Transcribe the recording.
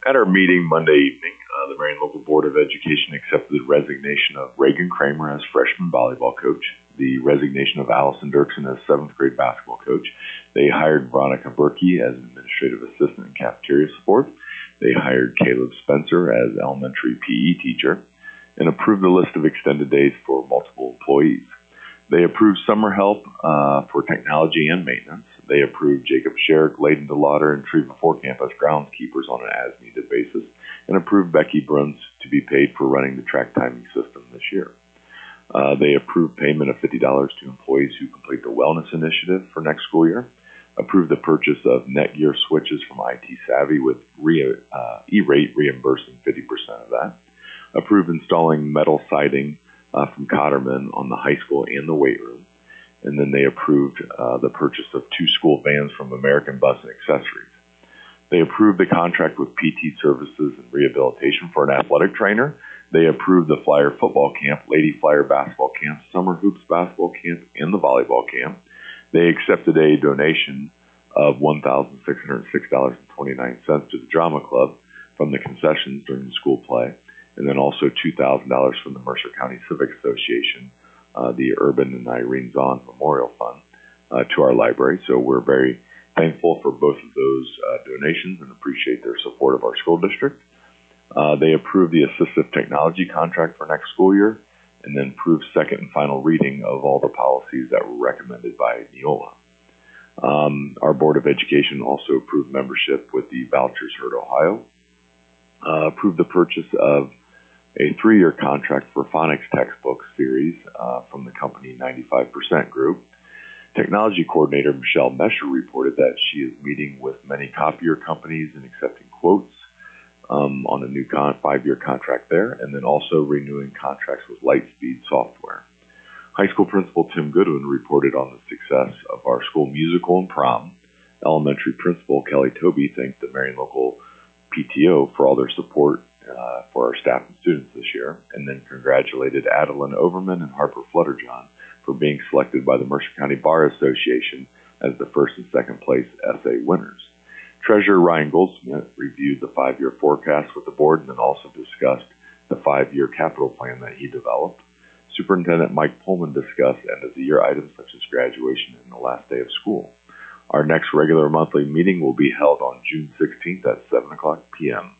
At our meeting Monday evening, the Marion Local Board of Education accepted the resignation of Reagan Kramer as freshman volleyball coach, the resignation of Allison Dirksen as 7th grade basketball coach. They hired Veronica Berkey as administrative assistant and cafeteria support. They hired Caleb Spencer as elementary PE teacher and approved a list of extended days for multiple employees. They approved summer help for technology and maintenance. They approved Jacob Sherrick, Layden DeLauder, and Treva Forkamp as groundskeepers on an as-needed basis, and approved Becky Bruns to be paid for running the track timing system this year. They approved payment of $50 to employees who complete the wellness initiative for next school year, approved the purchase of Netgear switches from IT Savvy with E-Rate reimbursing 50% of that, approved installing metal siding from Cotterman on the high school and the weight room, and then they approved the purchase of 2 school vans from American Bus and Accessories. They approved the contract with PT Services and Rehabilitation for an athletic trainer. They approved the Flyer football camp, Lady Flyer basketball camp, Summer Hoops basketball camp, and the volleyball camp. They accepted a donation of $1,606.29 to the Drama Club from the concessions during the school play, and then also $2,000 from the Mercer County Civic Association, the Urban and Irene Zahn Memorial Fund, to our library. So we're very thankful for both of those donations and appreciate their support of our school district. They approved the assistive technology contract for next school year, and then approved second and final reading of all the policies that were recommended by Neola. Our Board of Education also approved membership with the Vouchers Heard Ohio, approved the purchase of a 3-year contract for phonics textbook series from the company 95% Group. Technology coordinator Michelle Mesher reported that she is meeting with many copier companies and accepting quotes on a new 5-year contract there, and then also renewing contracts with Lightspeed Software. High school principal Tim Goodwin reported on the success of our school musical and prom. Elementary principal Kelly Toby thanked the Marion Local PTO for all their support for our staff and students this year, and then congratulated Adeline Overman and Harper Flutterjohn for being selected by the Mercer County Bar Association as the first and second place essay winners. Treasurer Ryan Goldsmith reviewed the 5-year forecast with the board and then also discussed the 5-year capital plan that he developed. Superintendent Mike Pullman discussed end-of-the-year items such as graduation and the last day of school. Our next regular monthly meeting will be held on June 16th at 7 o'clock p.m.